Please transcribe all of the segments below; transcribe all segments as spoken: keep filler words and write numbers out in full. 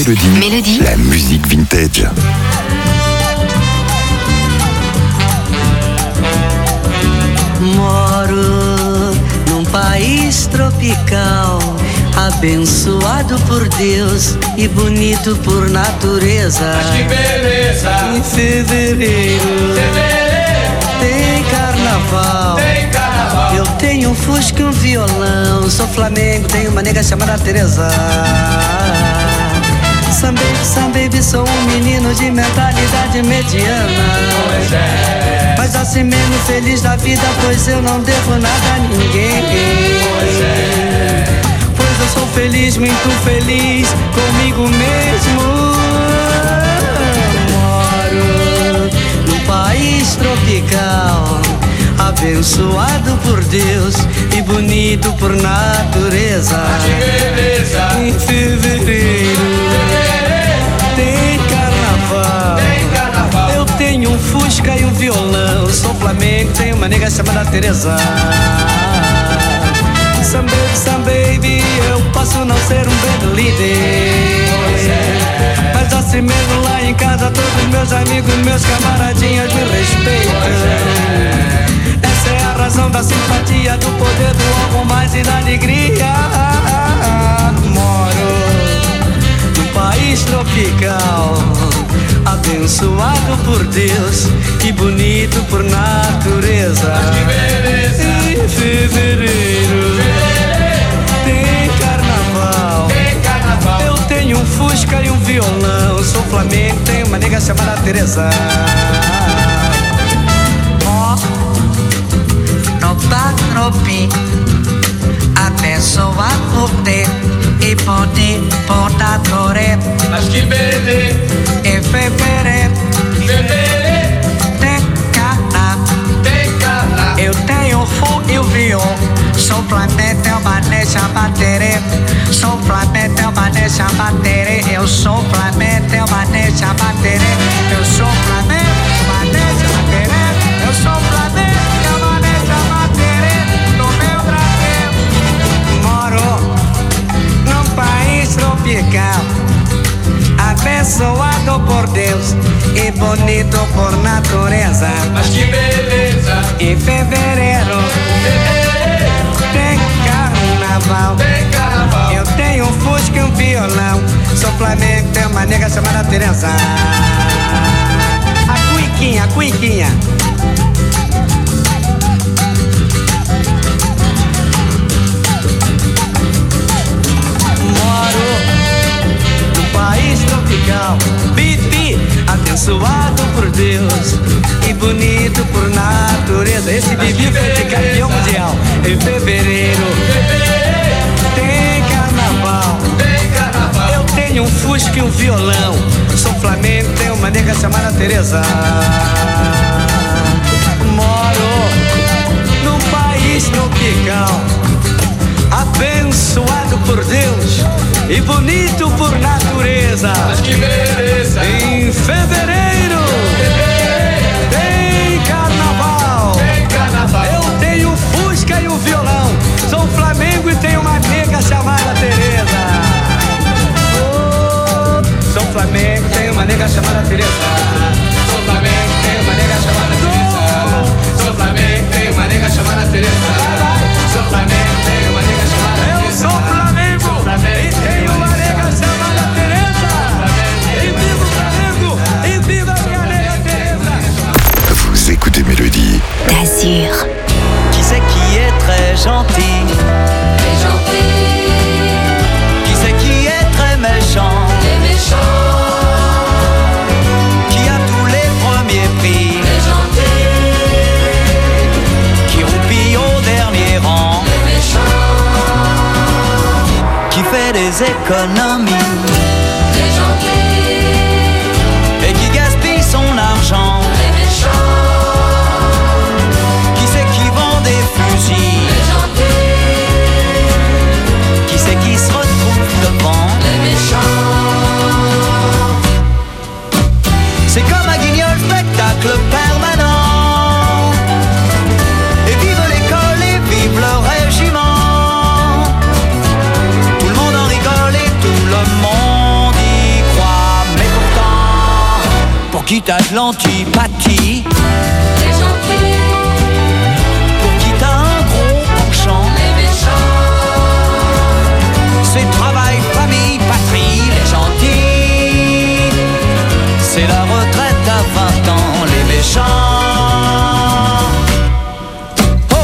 Mélodie. Mélodie. La musique vintage. Moro num país tropical, abençoado por Deus e bonito por natureza. Mas que beleza! Em fevereiro, fevereiro tem carnaval. Tem carnaval. Eu tenho um fusca e um violão. Sou Flamengo, tenho uma nega chamada Teresa. Some baby, some baby, sou um menino de mentalidade mediana. Pois é. Mas assim mesmo feliz da vida, pois eu não devo nada a ninguém. Pois é. Pois eu sou feliz, muito feliz comigo mesmo. Moro num país tropical, abençoado por Deus e bonito por natureza. Mas que beleza! Em fevereiro, tem carnaval. Tem carnaval. Eu tenho um fusca e um violão. Sou Flamengo, tenho uma nega chamada Teresa. Some baby, some baby, eu posso não ser um band líder, é. mas assim mesmo lá em casa todos meus amigos, meus camaradinhas me respeitam. É. Essa é a razão da simpatia, do poder do algo mais e da alegria. Moro num país tropical, abençoado por Deus e bonito por natureza. Mas que beleza! Em fevereiro, tem carnaval. Tem carnaval. Eu tenho um fusca e um violão. Sou Flamengo, tenho uma nega chamada Teresa. Ó, no patropi, abençoado por Deus e bonito por natureza. Mas que beleza! Em fevereiro, Fevereiro tem carnaval. tem carnaval. Eu tenho o fogo e o violão. Sou Flamengo, tenho uma nega chamada Tereza. Sou Flamengo, tenho uma nega chamada Tereza. Eu sou Flamengo, tenho uma nega chamada Tereza. Eu sou Flamengo, uma nega chamada Tereza. Eu sou Flamengo, tenho uma nega chamada Tereza. No meu Brasil, Moro num país tropical, abençoado por Deus e bonito por natureza. Mas que beleza! Em fevereiro, Fevereiro tem carnaval. tem carnaval. Eu tenho um fusca e um violão. Sou Flamengo, tenho uma nega chamada Teresa. A cuiquinha, a cuiquinha. Moro num país tropical, Bibi, abençoado por Deus e bonito por natureza. Esse Bibi foi de campeão mundial. Em fevereiro, tem carnaval. Tem carnaval. Eu tenho um fusca e um violão. Sou Flamengo, tenho uma nega chamada Teresa. Moro num país tropical, abençoado por Deus e bonito por natureza. Mas que beleza! Em fevereiro, tem carnaval. Tem carnaval. Eu tenho um fusca e um violão. Sou Flamengo e tenho uma nega chamada Teresa. Oh, sou Flamengo, tenho uma nega chamada Teresa. Sou Flamengo, tem uma nega chamada Teresa. Sou Flamengo, tem uma nega chamada Teresa. Sou Flamengo, tem uma nega chamada Teresa. Eu sou Flamengo e tenho uma nega chamada Teresa. E viva o Flamengo e viva a minha nega Teresa. Vous écoutez Mélodie. D'Azur. Qui c'est qui est très gentil? Les gentils, Qui c'est qui est très méchant? les méchants, Qui a tous les premiers prix? les gentils, Qui roupille au dernier rang? les méchants, Qui fait des économies? les gentils, Et qui gaspille son argent? les méchants, Qui c'est qui vend des fusils? les gentils, Qui c'est qui se retrouve devant? les méchants. C'est comme un guignol spectacle permanent. Et vive l'école et vive le régiment. Tout le monde en rigole et tout le monde y qui t'as de l'antipathie, Les gentils, pour qui t'as un gros penchant, les méchants, c'est travail, famille, patrie, les gentils. C'est la retraite à vingt ans, les méchants. Oh!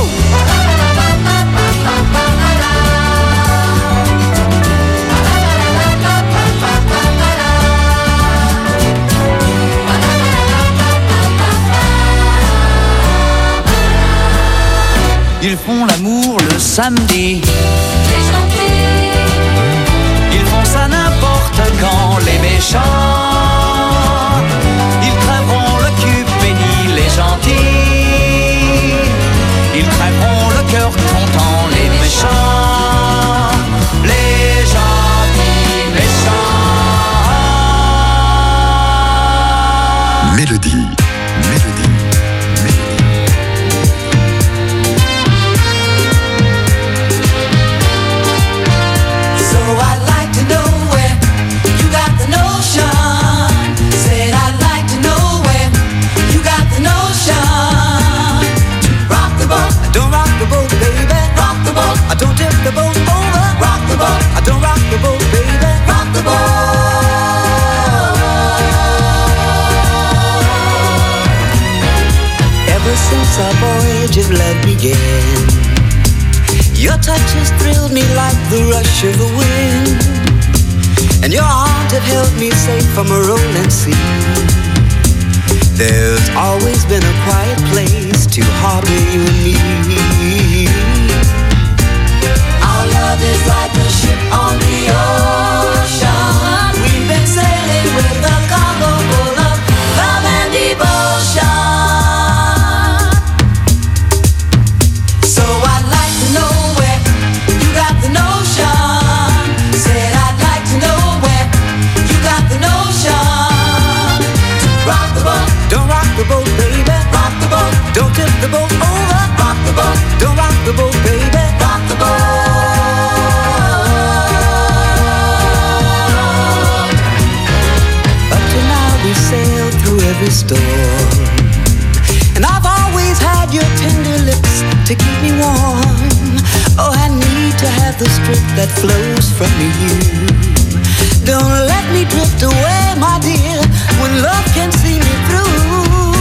Ils font l'amour le samedi, les gentils, ils font ça n'importe quand, les méchants. Ils crèveront le cul béni, les gentils. Ils crèveront le cœur content, les méchants. Les gentils méchants. Mélodie, mélodie, mélodie. So I'd like to know where you got the notion. Said I'd like to know where you got the notion. Rock the boat, don't rock the boat, baby. Rock the boat, I don't tip the boat over. Rock the boat, I don't rock the boat, baby. Rock the boat. Ever since our voyage of love began, your touch has thrilled me like the rush of the wind, and your arms have held me safe from a rolling sea. There's always been a quiet place to harbor you and me. Our love is like a ship on the ocean. We've been sailing with a cargo full of love and devotion. So I'd like to know where you got the notion. Said I'd like to know where you got the notion. Rock the boat, don't rock the boat, baby. Rock the boat, don't tip the boat over. Rock the boat, don't rock the boat, baby. Rock the boat. Up to now we sailed through every storm, and I've always had your tender lips to keep me warm. Oh, I need to have the strength that flows from you. Don't let me drift away, my dear, when love can see me through.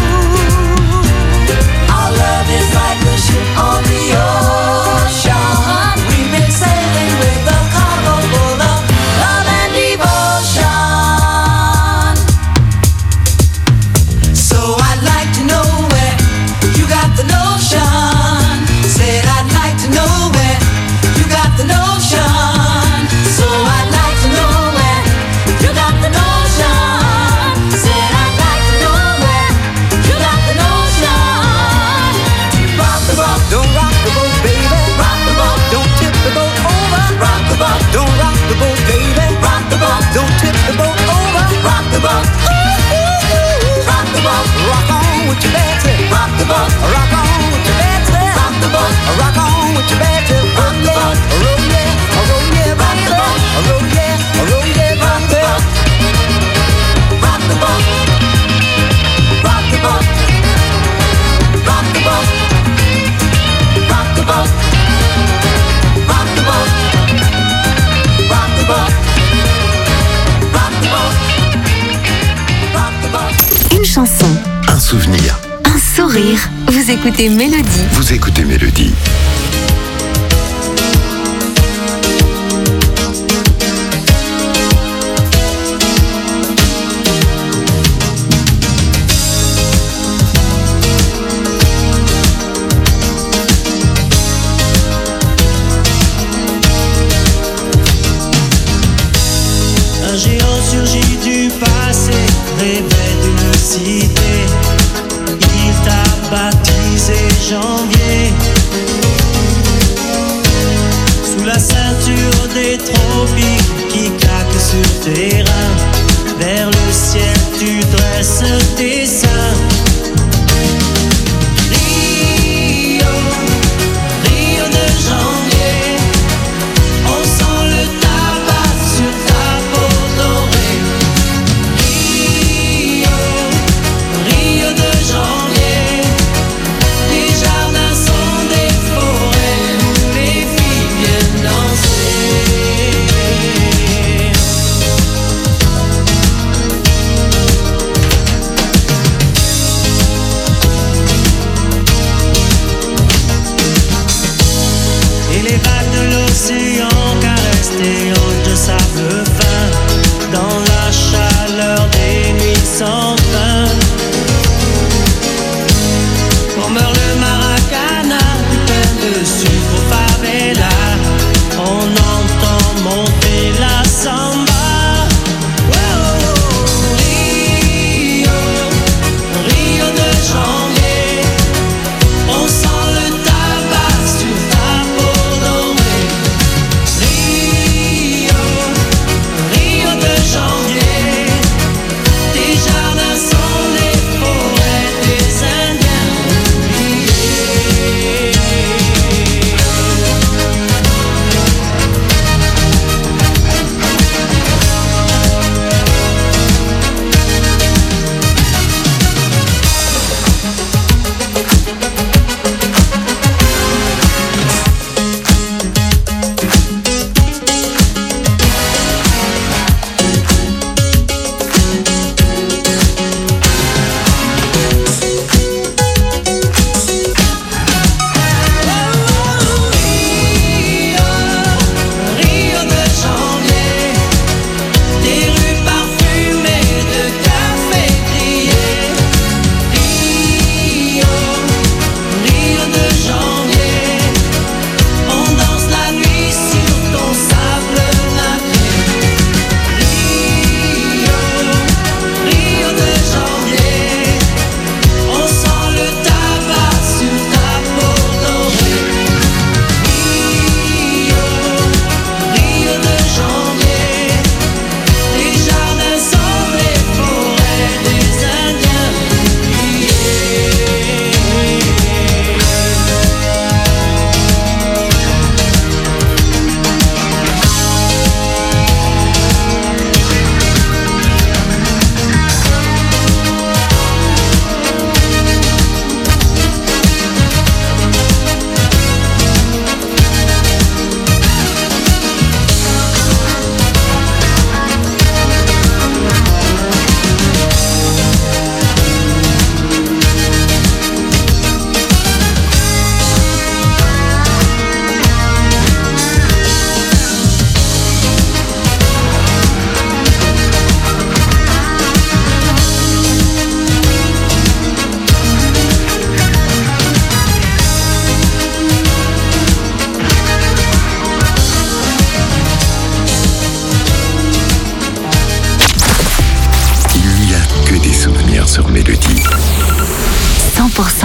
Our love is like a ship on the ocean. We've been sailing with a cargo full of love and devotion. So I'd like to know where you got the notion. Said I'd like to know where you got the notion. So I'd like to know where you got the notion. Said I'd like to know where you got the notion. Rock the boat, don't rock the boat, baby. Rock the boat, don't tip the boat over. Rock the boat, don't rock the boat, baby. Rock the boat, don't tip the boat over. Rock the boat, ooh, ooh, ooh. Rock the boat, rock on with your Betsy. Rock the boat, rock on with your Betsy. Rock the boat, rock on with your Betsy. Rock the boat, roll yeah, roll yeah, rock the boat, roll yeah, roll yeah, rock the boat. Rock the boat, rock the boat, rock the boat, rock the boat, rock the boat, rock the boat, rock the boat, rock the boat. Une chanson, Un souvenir. un sourire. Vous écoutez Mélodie. Vous écoutez Mélodie. Un géant surgit du passé, rêvait d'une cité. Il t'a baptisé janvier. Sous la ceinture des tropiques qui claquent sur tes reins, vers le ciel tu dresses tes seins. Rio, Rio de janvier, on sent le tabac sur ta peau dorée. Rio,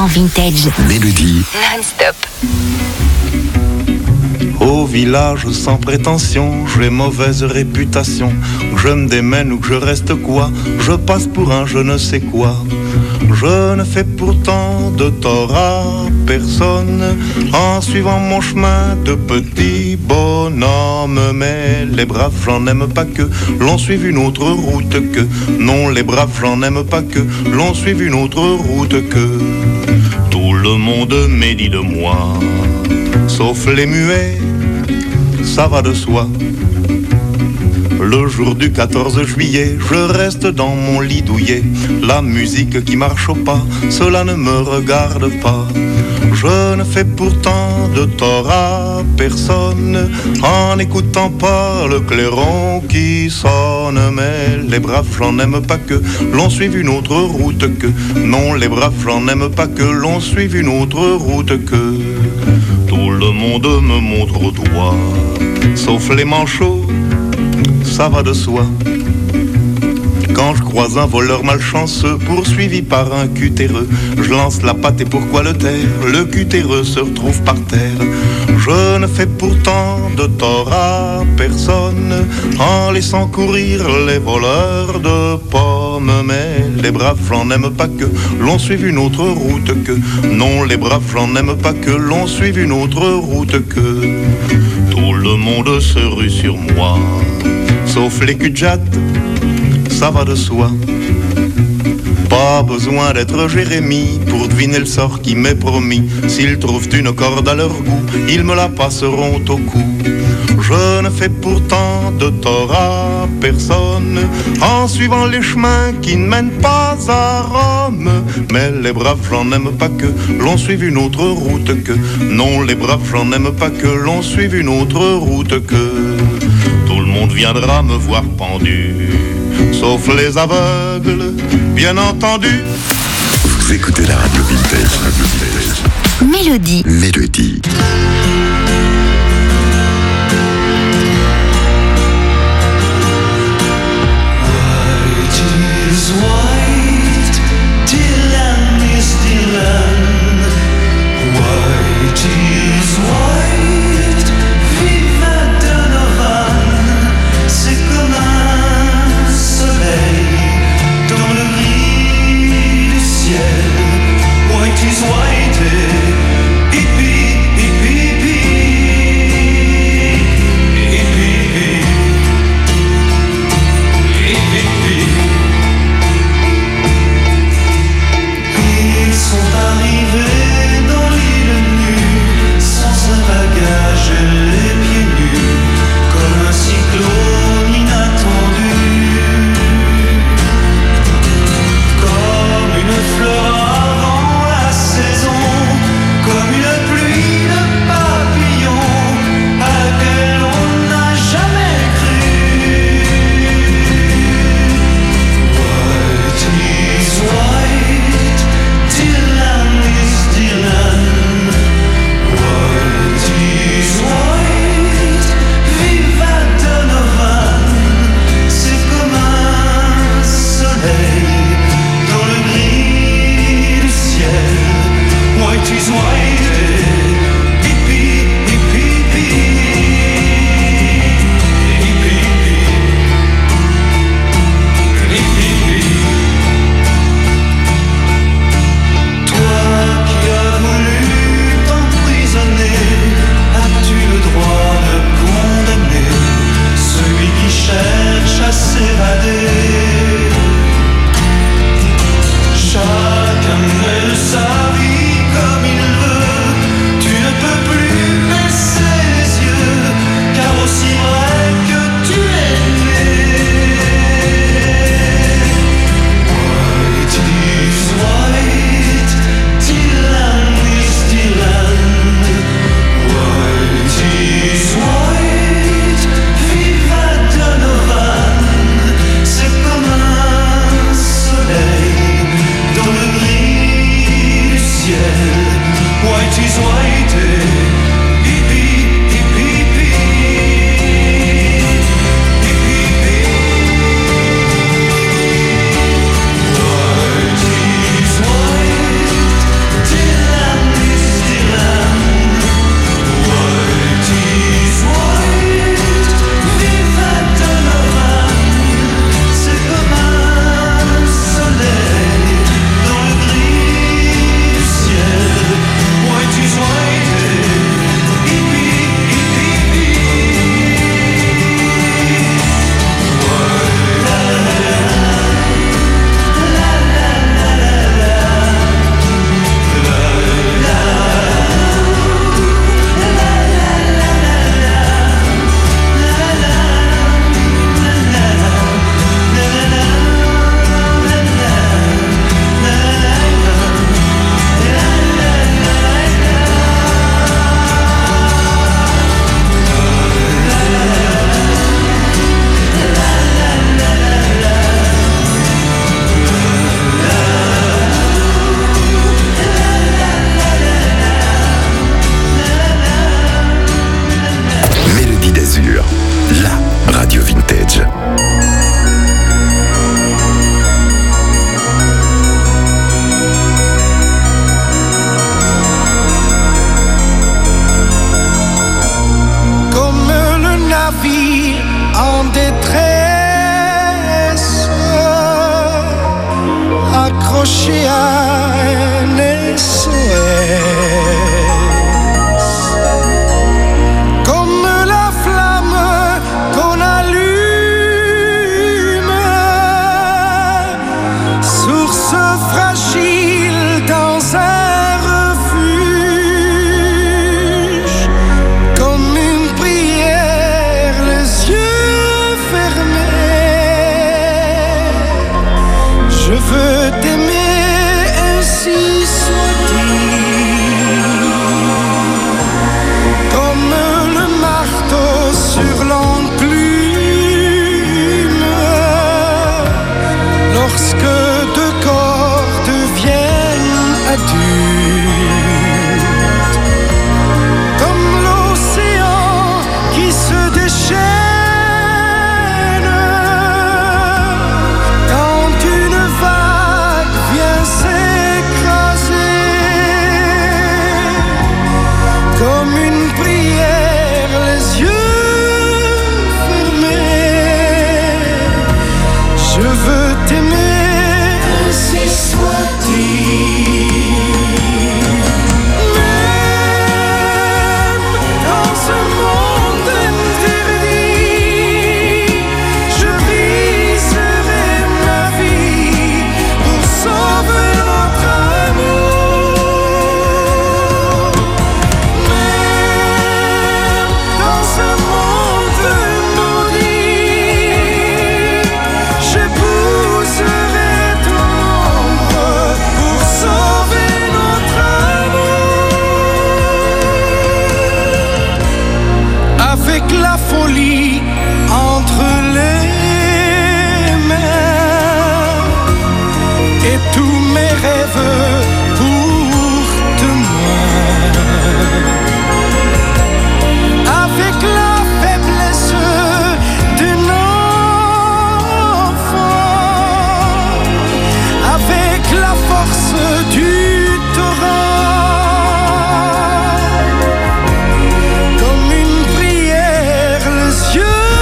cent vintage. Mélodie. Non-stop. Au village sans prétention, j'ai mauvaise réputation. Que je me démène ou que je reste quoi, je passe pour un je ne sais quoi. Je ne fais pourtant de tort à personne en suivant mon chemin de petit bonhomme. Mais les braves, j'en aime pas que l'on suive une autre route que. Non, les braves, j'en aime pas que l'on suive une autre route que. Tout le monde médit de moi, sauf les muets, ça va de soi. Le jour du quatorze juillet, je reste dans mon lit douillet. La musique qui marche au pas, cela ne me regarde pas. Je ne fais pourtant de tort à personne en n'écoutant pas le clairon qui sonne. Mais les braves, j'en aime pas que l'on suive une autre route que. Non, les braves, j'en aime pas que l'on suive une autre route que. Tout le monde me montre au doigt, sauf les manchots, ça va de soi. Quand je croise un voleur malchanceux poursuivi par un cutéreux, je lance la patte et pourquoi le taire? Le cutéreux se retrouve par terre. Je ne fais pourtant de tort à personne en laissant courir les voleurs de pommes. Mais les braves, j'en aime pas que l'on suive une autre route que. Non, les braves, j'en aime pas que l'on suive une autre route que. Tout le monde se rue sur moi, sauf les cul-de-jatte, ça va de soi. Pas besoin d'être Jérémie pour deviner le sort qui m'est promis. S'ils trouvent une corde à leur goût, ils me la passeront au cou. Je ne fais pourtant de tort à personne en suivant les chemins qui ne mènent pas à Rome. Mais les braves, j'en aime pas que l'on suive une autre route que. Non, les braves, j'en aime pas que l'on suive une autre route que. Tout le monde viendra me voir pendu, sauf les aveugles, bien entendu. Vous écoutez la radio vintage. Radio vintage. Mélodie. Mélodie. White is white, hippie, hippie, hippie. oceane S O S, comme la flamme qu'on allume, source fragile dans un refuge, comme une prière, les yeux fermés. Je veux t'aimer, ainsi soit-il, comme le marteau sur l'enclume, lorsque deux corps deviennent adultes, comme l'océan qui se déchaîne quand une vague vient s'écraser, comme une prière, les yeux fermés. Je veux t'aimer, ainsi soit-il. Même dans ce monde interdit, je briserai ma vie pour sauver notre amour. Même dans ce monde maudit, j'épouserai ton ombre pour sauver notre amour. Avec la folie entre les mains et tous mes rêves pour demain, avec la faiblesse d'un enfant, avec la force du torrent, comme une prière, les yeux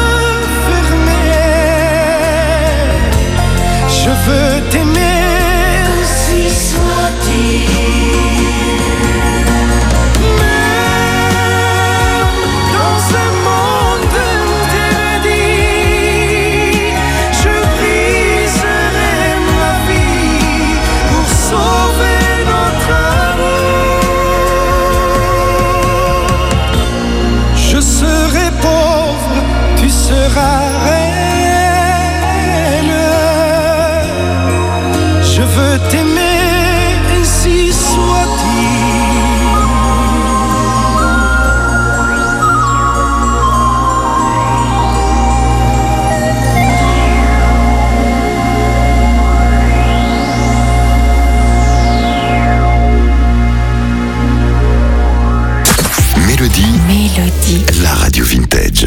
fermés. Je veux t'aimer, ainsi soit-il. Même dans ce monde interdit, je briserai ma vie pour sauver notre amour. Je serai pauvre, tu seras reine. Je veux t'aimer, ainsi soit-il. Mélodie, Mélodie. la radio vintage.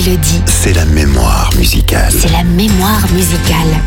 Mélodie. C'est la mémoire musicale. C'est la mémoire musicale.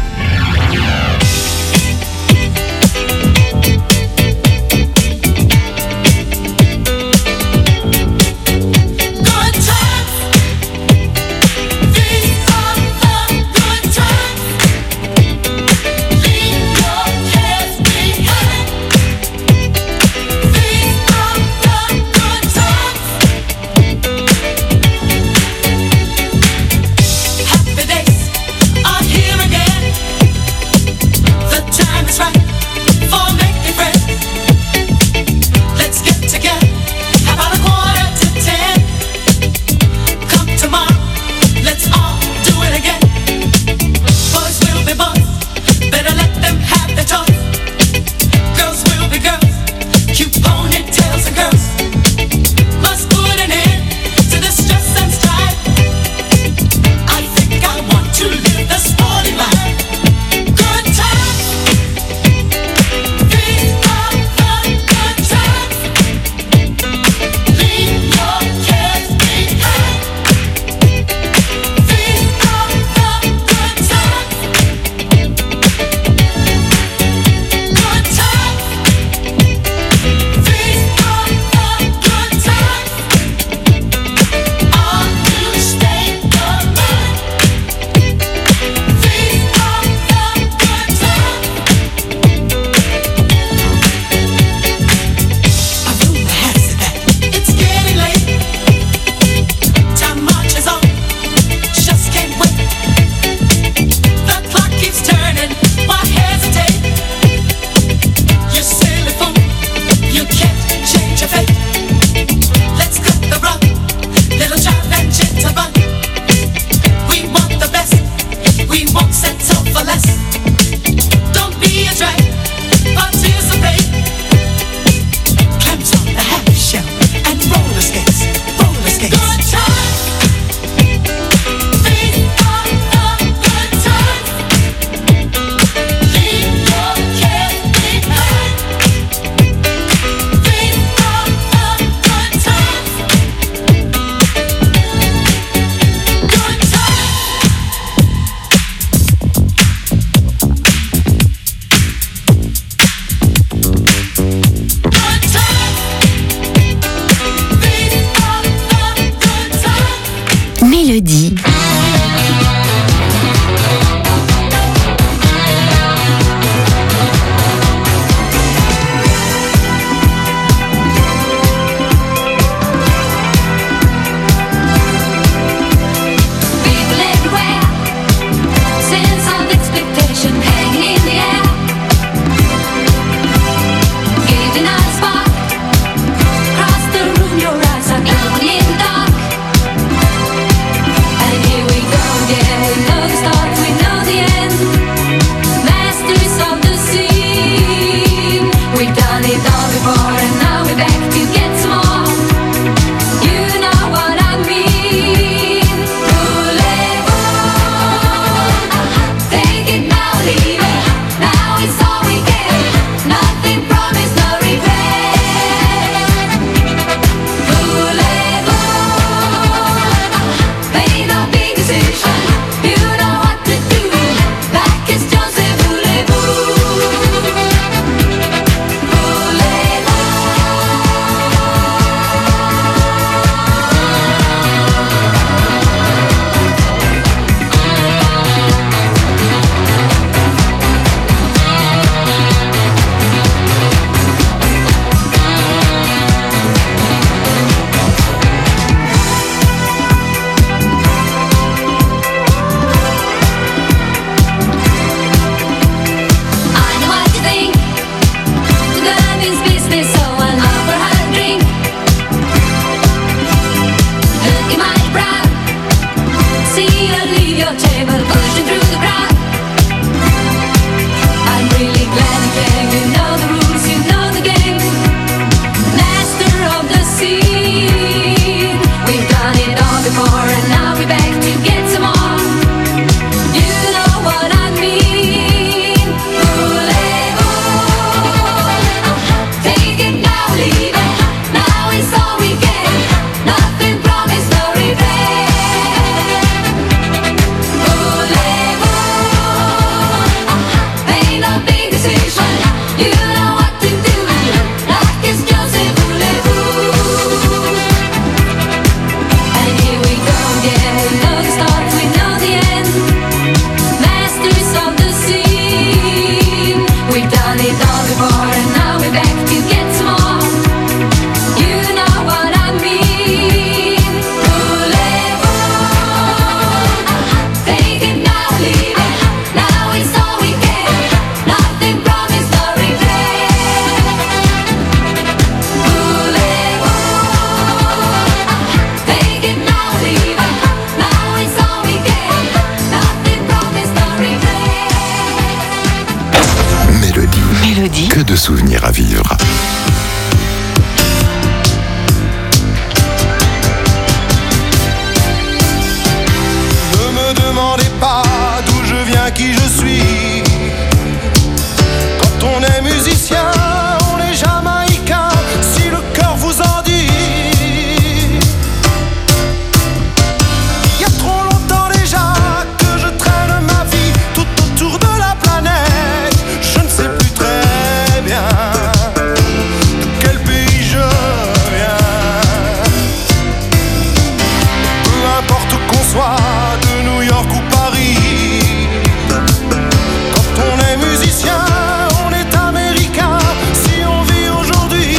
Mélodie. And you souvenirs à vivre. Ne me demandez pas d'où je viens, qui je suis. Quand on est musicien, on est jamaïcain, si le cœur vous en dit. Il y a trop longtemps déjà que je traîne ma vie tout autour de la planète. Je ne sais plus très bien de quel pays je viens. Peu importe qu'on soit de New York ou Paris, quand on est musicien, on est américain, si on vit aujourd'hui.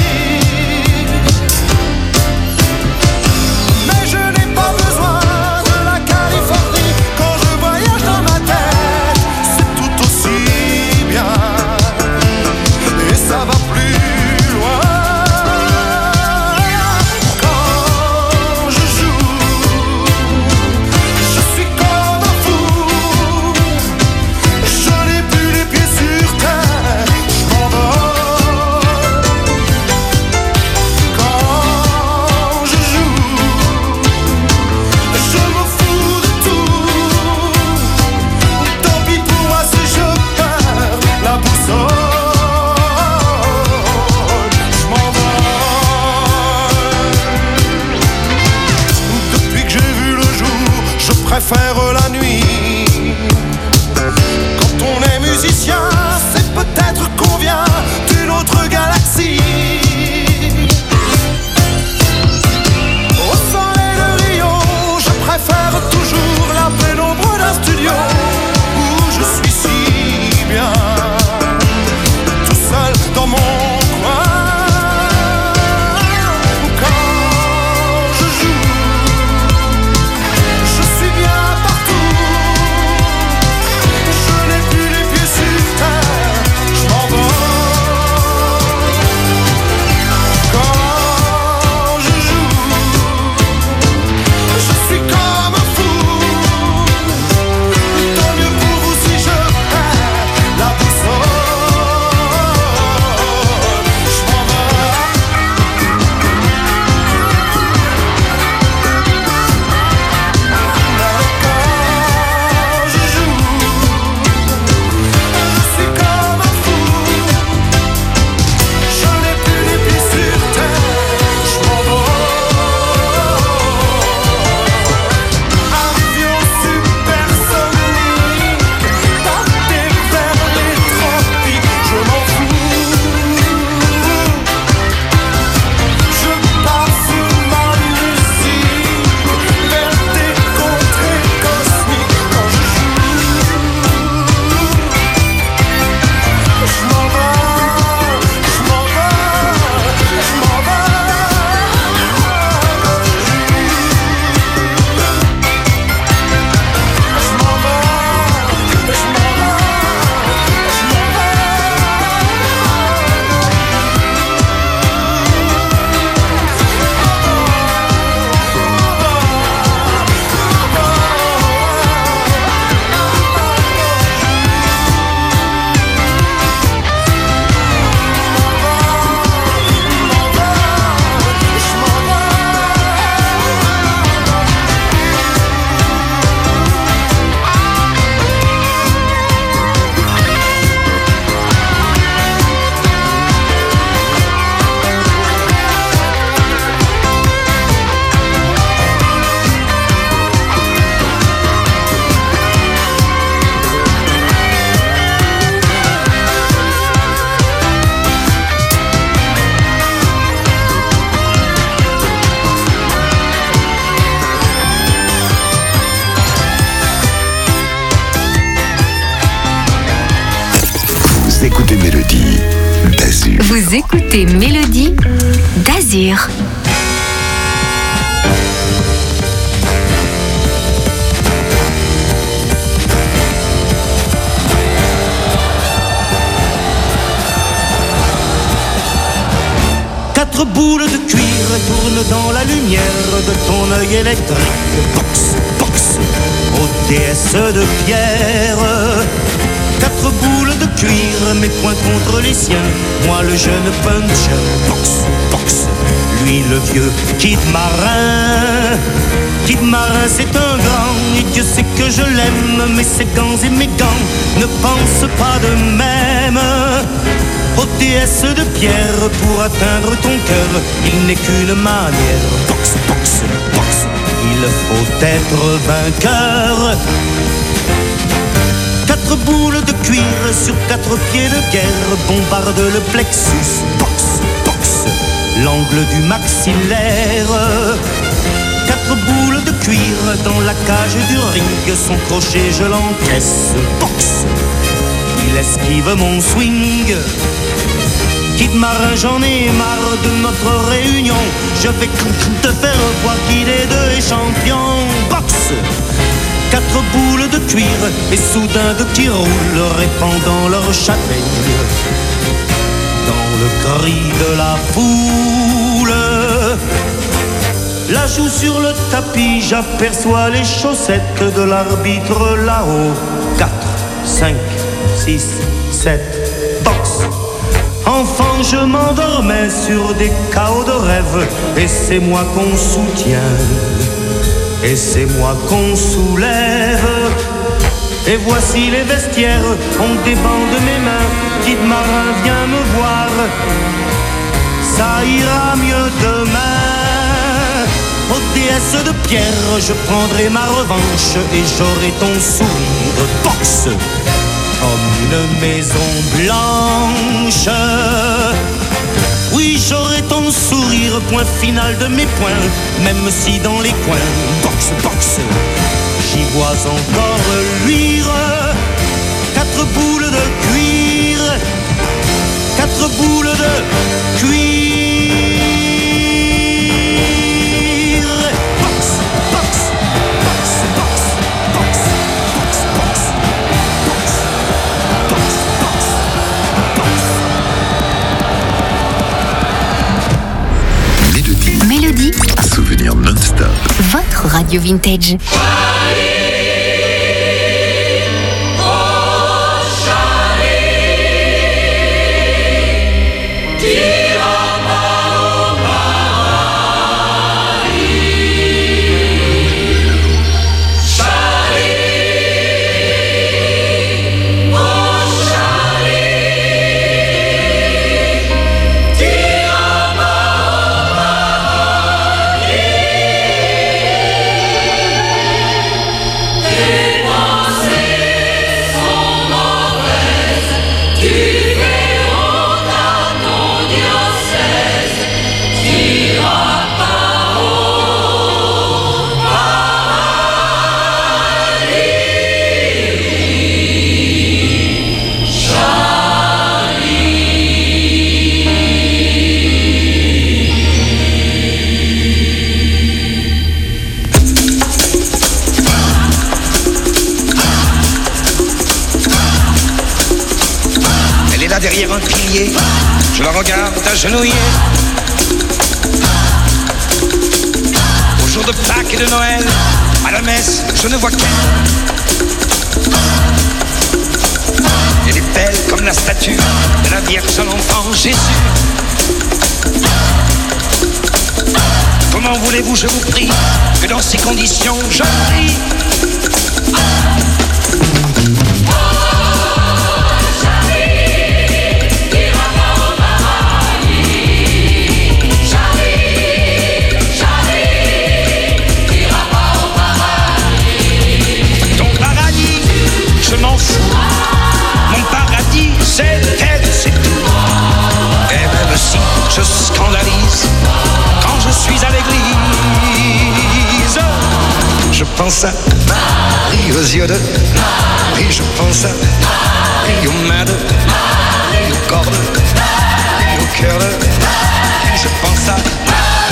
Mais je n'ai pas besoin de la Californie, quand je voyage dans ma tête, c'est tout aussi bien. Et ça va plus loin. Quand je joue, je suis comme un fou. Je n'ai plus les pieds sur terre, je m'envole. Quand je joue, je me fous de tout. Tant pis pour moi si je perds la boussole. Je m'envole. Depuis que j'ai vu le jour, je préfère la nuit. Quand on est musicien, c'est peut-être qu'on vient d'une autre galaxie. Au soleil de Rio, je préfère toujours la pénombre d'un studio où je suis si bien, tout seul dans mon coin. Quand je joue, je suis bien partout. Je n'ai plus les pieds sur terre, je m'envole. Quand je joue, je suis comme un fou. Tant mieux pour vous si je perds la boussole. Je m'envole. Quand je joue, je suis comme un fou. Je n'ai plus les pieds sur terre, je m'envole. Avion supersonique, porté vers les tropiques, je m'en fous. Je pars sur ma musique vers des contrées cosmiques. Quand je joue, je m'envole, je m'envole, je m'envole. Quand je joue, je m'envole, je Vous écoutez Mélodie d'Azur. Vous écoutez Mélodie d'Azur. Quatre boules de cuir tournent dans la lumière de ton œil électrique. Box, box, ô déesse de pierre. Quatre boules de cuir, mes poings contre les siens. Moi le jeune puncher, boxe, boxe. Lui le vieux Kid Marin. Kid Marin c'est un grand, et Dieu sait que je l'aime. Mais ses gants et mes gants ne pensent pas de même. Ô déesse de pierre, pour atteindre ton cœur, il n'est qu'une manière. Boxe, boxe, boxe. Il faut être vainqueur. Quatre boules de cuir sur quatre pieds de guerre bombardent le plexus. Boxe, boxe, l'angle du maxillaire. Quatre boules de cuir dans la cage du ring. Son crochet je l'encaisse. Boxe, il esquive mon swing. Kid Marin, j'en ai marre de notre réunion. Je vais te faire voir qui des deux est champion. Boxe, quatre boules de cuir et soudain de qui roulent, répandant leur châtaigne dans le cri de la foule. La joue sur le tapis, j'aperçois les chaussettes de l'arbitre là-haut. Quatre, cinq, six, sept, boxe. Enfant, je m'endormais sur des chaos de rêve, et c'est moi qu'on soutient, et c'est moi qu'on soulève. Et voici les vestiaires, on débande mes mains. Kid Marin, viens me voir, ça ira mieux demain. Ô déesse de pierre, je prendrai ma revanche, et j'aurai ton sourire. Boxe, comme une maison blanche. Oui, j'aurai ton sourire, point final de mes points, même si dans les coins, boxe, boxe, j'y vois encore luire. Quatre boules de cuir, quatre boules de cuir. Boxe, boxe, boxe, boxe, boxe, boxe, boxe, boxe, boxe, boxe, boxe. Mélodie. Mélodie. Un souvenir non-stop. Votre radio vintage. Derrière un pilier, je la regarde agenouillée. Au jour de Pâques et de Noël, à la messe, je ne vois qu'elle. Elle est belle comme la statue de la Vierge à l'enfant Jésus. Comment voulez-vous, je vous prie, que dans ces conditions, je prie. Je m'en fous, mon paradis c'est elle, c'est tout. Et même si je scandalise quand je suis à l'église, je pense à Marie aux yeux de Marie, je pense à Marie aux mains de Marie, au corps de Marie, au cœur de Marie, je pense à Marie.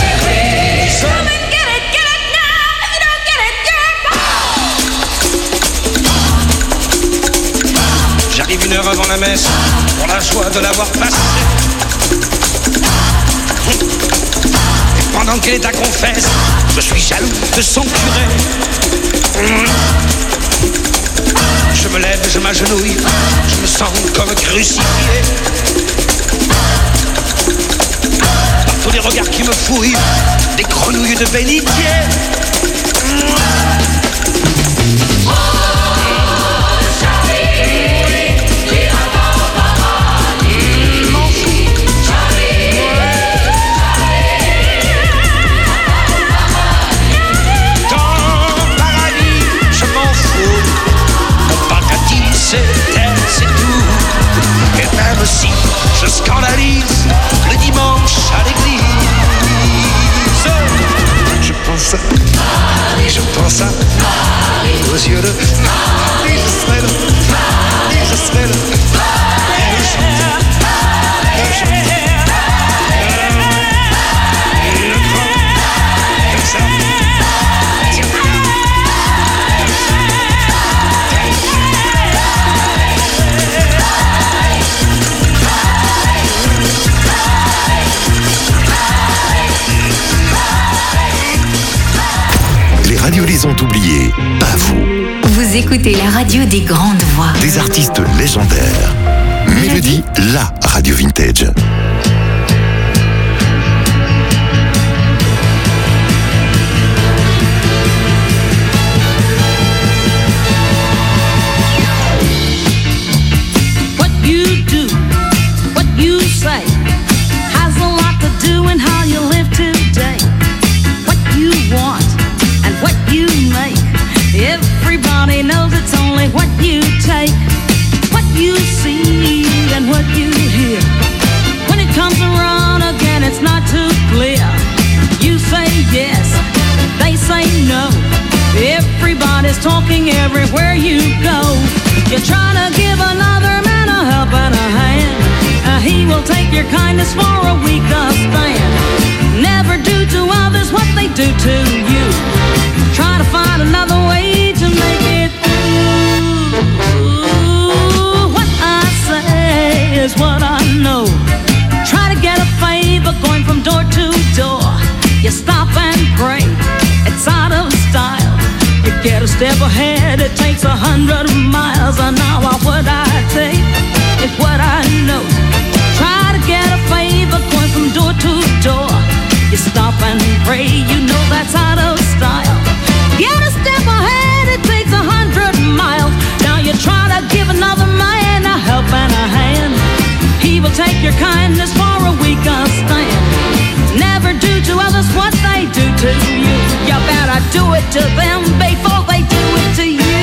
J'arrive une heure avant la messe pour la joie de l'avoir passée. Et pendant qu'elle est à confesse, je suis jaloux de son curé. Je me lève, je m'agenouille, je me sens comme crucifié par tous les regards qui me fouillent, des grenouilles de bénitier. C'est tout. Et même si je scandalise le dimanche à l'église, je pense à, je pense à, aux yeux de, et je serai là, et je serai là, et je chante, et je chante, et je prends, comme ça. Les radios les ont oubliés, pas vous. Vous écoutez la radio des grandes voix. Des artistes légendaires. Mélodie, la radio vintage. What you do, what you say, has a lot to do in how you live today. What you want and what you make, everybody knows it's only what you take. What you see and what you hear, when it comes around again it's not too clear. You say yes, they say no, everybody's talking everywhere you go. You're trying to give another man a helping a hand, uh, he will take your kindness for a weaker stand. Never do to others what they do to you, try to find another way to make it through. What I say is what I know, try to get a favor going from door to door. You stop and pray, it's out of style. You get a step ahead, it takes a hundred miles an hour. What I take is what I know, try to get a favor going from door to door. You stop and pray, you know that's out of style. Get a step ahead, it takes a hundred miles. Now you try to give another man a help and a hand, he will take your kindness for a weaker stand. Never do to others what they do to you, you better do it to them before they do it to you.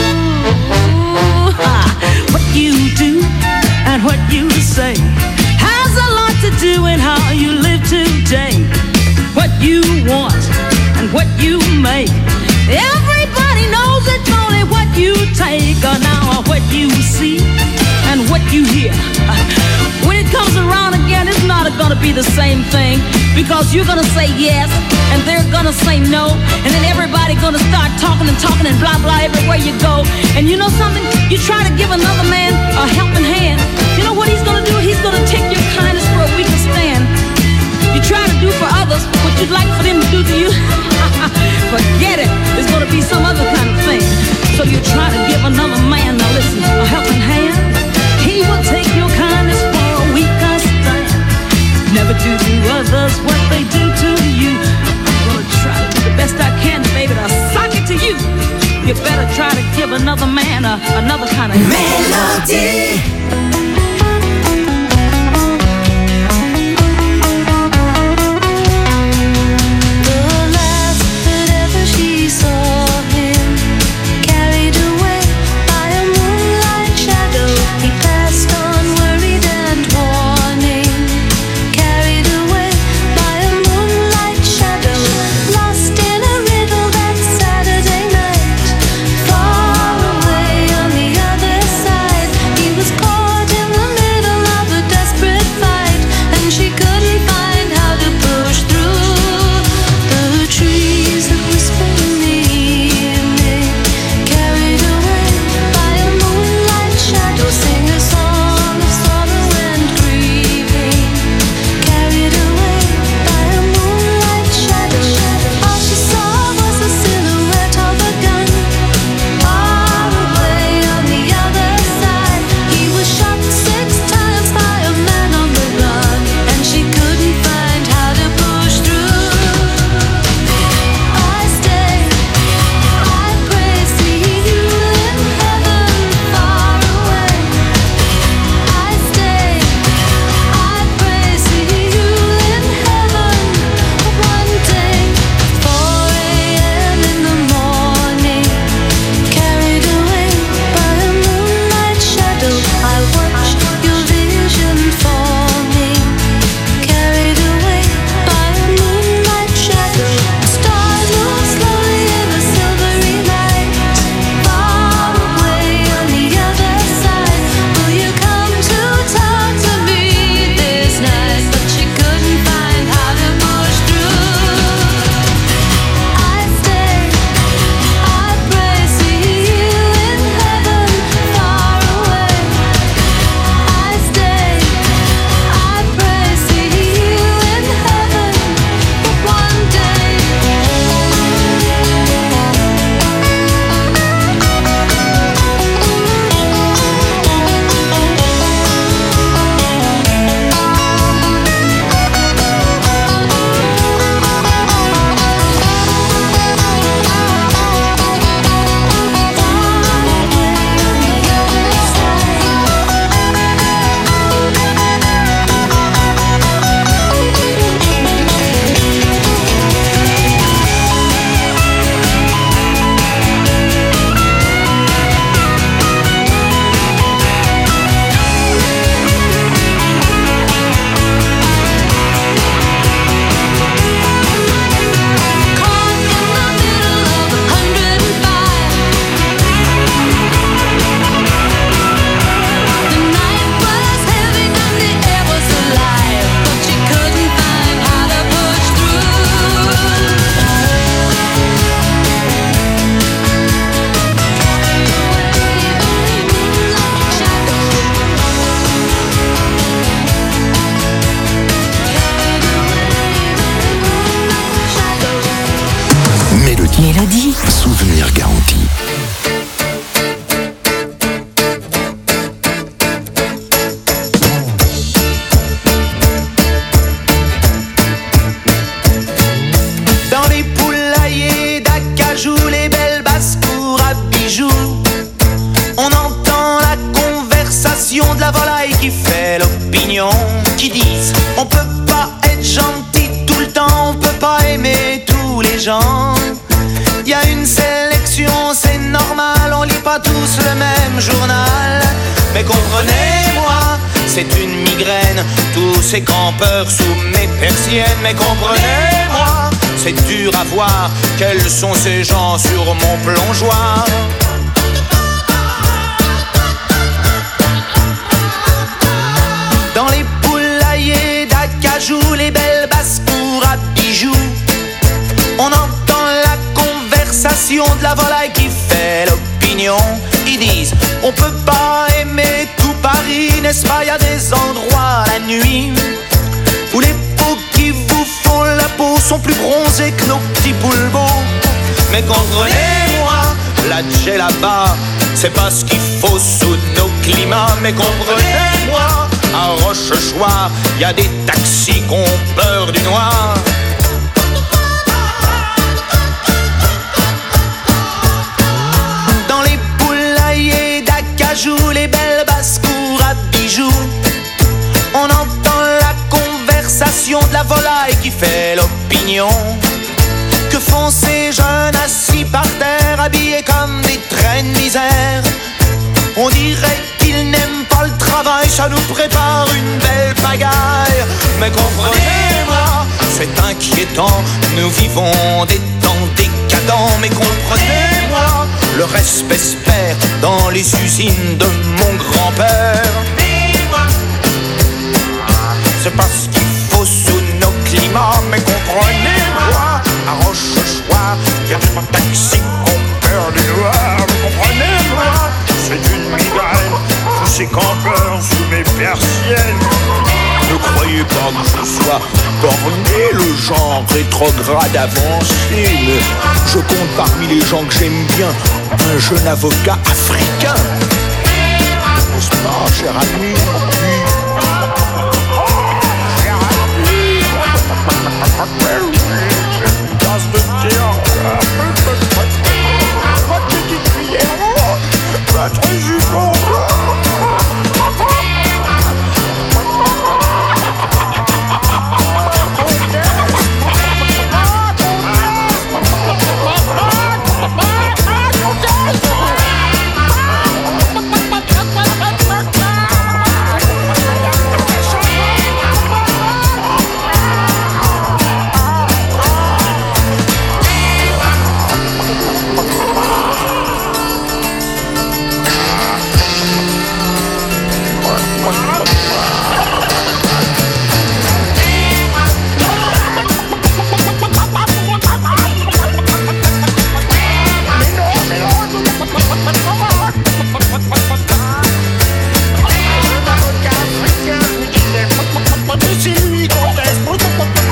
What you do and what you say has a lot to do in how you live today. What you want and what you make, everybody knows it's only what you take. Or now what you see and what you hear, when it comes around again it's not gonna be the same thing, because you're gonna say yes and they're gonna say no, and then everybody gonna start talking and talking and blah blah everywhere you go. And you know something, you try to give another man a helping hand, you know what he's gonna do, he's gonna take your kindness for a weaker stand. You try to do for others what you'd like for them to do to you, forget it, it's gonna be some other kind of thing. So you try to give another man, now listen, a helping hand, he will take your kindness for a weaker stand. Never do to others what they do to you. I'm gonna try to do the best I can, baby, to sock it to you. You better try to give another man a, another kind of melody. Call Mélodie. Souvenir garanti. Dans les poulaillers d'Acajou, les belles basses-cours à bijoux, on entend la conversation de la volaille qui fait l'opinion, qui disent on peut pas être gentil tout le temps, on peut pas aimer tous les gens. Il y a une sélection, c'est normal, on lit pas tous le même journal. Mais comprenez-moi, c'est une migraine, tous ces campeurs sous mes persiennes. Mais comprenez-moi, c'est dur à voir, quels sont ces gens sur mon plongeoir. Dans les poulaillers d'Acajou, les belles basses-cours à bijoux, on entend la conversation de la volaille qui fait l'opinion. Ils disent, on peut pas aimer tout Paris, n'est-ce pas? Y a des endroits la nuit où les peaux qui vous font la peau sont plus bronzées que nos petits boulbeaux. Mais comprenez-moi, la j'ai là-bas, c'est pas ce qu'il faut sous nos climats. Mais comprenez-moi, à Rochechouart, y a des taxis qui ont peur du noir. Dans les poulaillers d'Acajou, les belles basses-cours à bijoux, on entend la conversation de la volaille qui fait l'opinion. Que font ces jeunes assis par terre, habillés comme des traînes misère? On dirait qu'ils n'aiment pas le travail, ça nous prépare une belle pagaille. Mais comprenez-moi, c'est inquiétant, nous vivons des temps décadents. Mais comprenez-moi, le respect se perd dans les usines de mon grand-père. C'est pas ce qu'il faut sous nos climats. Mais comprenez-moi, à Rochechouart, y'a des taxis qui ont peur du noir. Mais comprenez-moi, c'est une migraine, tous ces campeurs sous mes persiennes. Ne croyez pas que je sois borné, le genre rétrograde avancé, mais je compte parmi les gens que j'aime bien un jeune avocat africain. N'est-ce pas, cher ami? Cher ami, une tasse de thé, un petite cuillère, pas très jupon.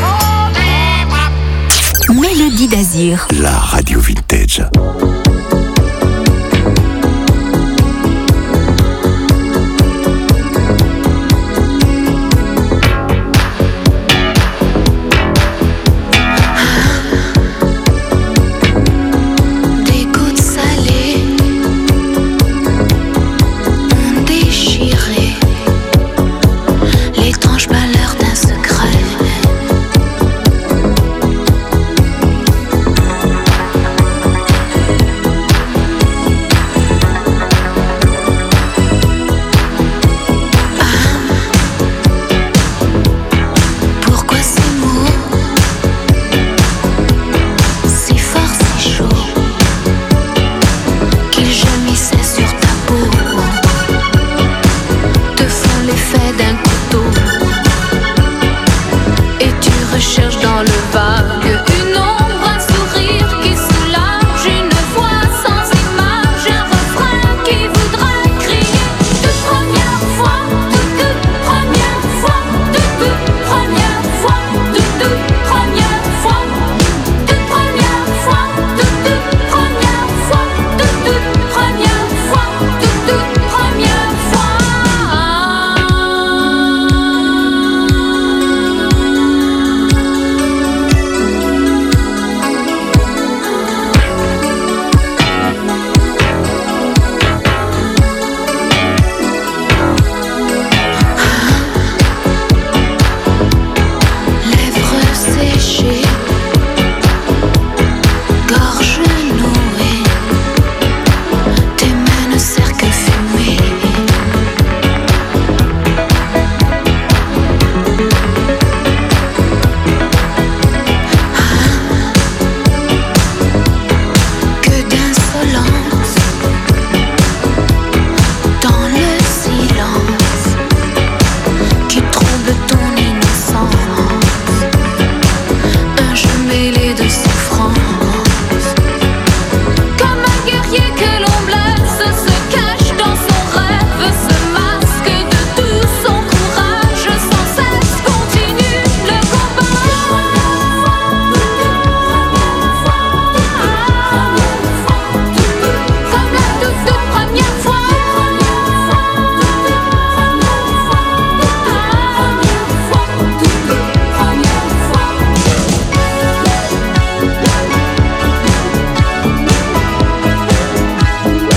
Mélodie d'Azur. La radio vintage.